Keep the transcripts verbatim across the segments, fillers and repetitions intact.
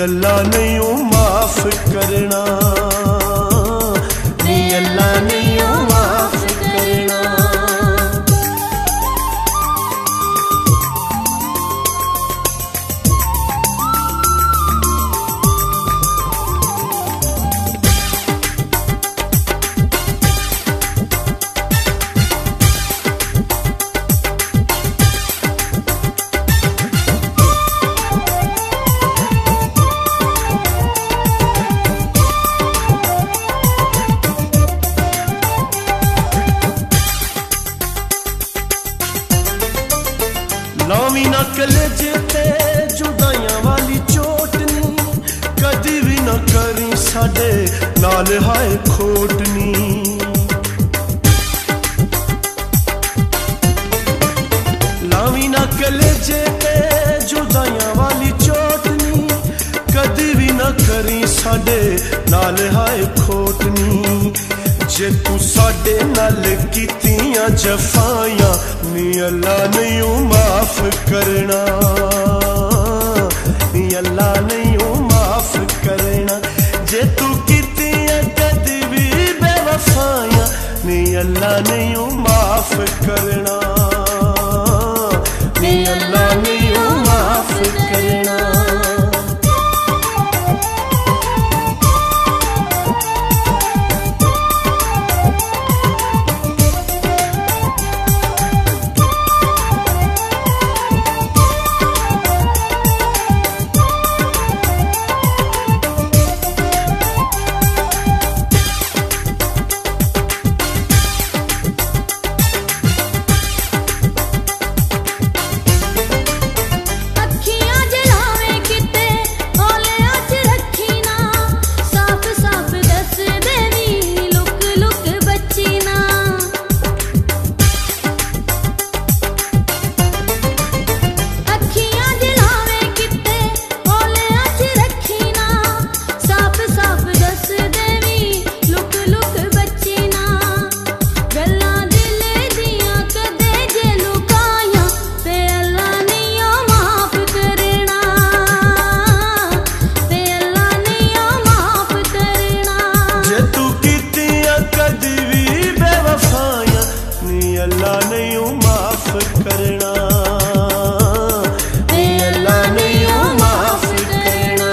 अल्लाह नहीं ओ माफ करना, नी अल्लाह नहीं ओ माफ करना। लावी ना कलेजे ते जुदाइयां वाली चोट नी, कदी भी ना करी साडे नाल हाय खोट नी। लावी ना कलेजे ते जुदाइयां वाली चोट नी, कदी भी ना करी साडे नाल हाय खोट नी। जे तू साडे नाल कीतियां जफायां, नी अल्लाह नहीं ओ माफ करना, नी अल्लाह नहीं ओ माफ करना। जे तू कीतियां कदी भी बेवफायां, नी अल्लाह नहीं ओ माफ करना, नी अल्लाह नहीं ओ माफ करना। अल्लाह नहीं ओ माफ करना, नी अल्लाह नहीं ओ माफ करना।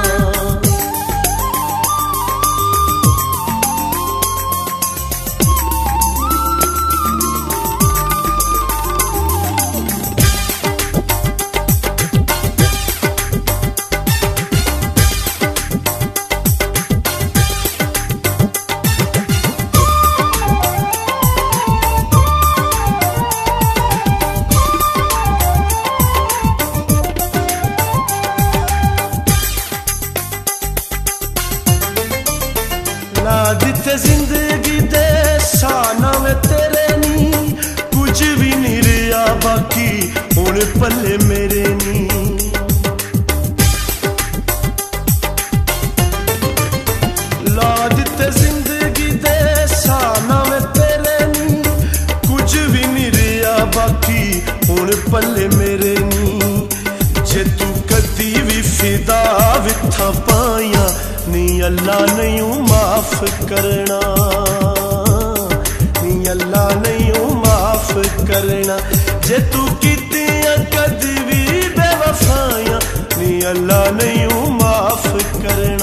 जिथे जिंदगी दे साना में तेरे नी, कुछ भी नहीं रहा बाकी हुण पल्ले मेरे नी। ला जिथे जिंदगी दे साना में तेरे नी, कुछ भी नहीं रहा बाकी हुण पल्ले मेरे नी। जे तू कदी भी फिदा विथा पाया, नी अल्लाह नहीं ओ माफ करना, नी अल्लाह नहीं ओ माफ करना। जे तू कीतियां कदी भी बेवफायां, नी अल्लाह नहीं ओ माफ करना।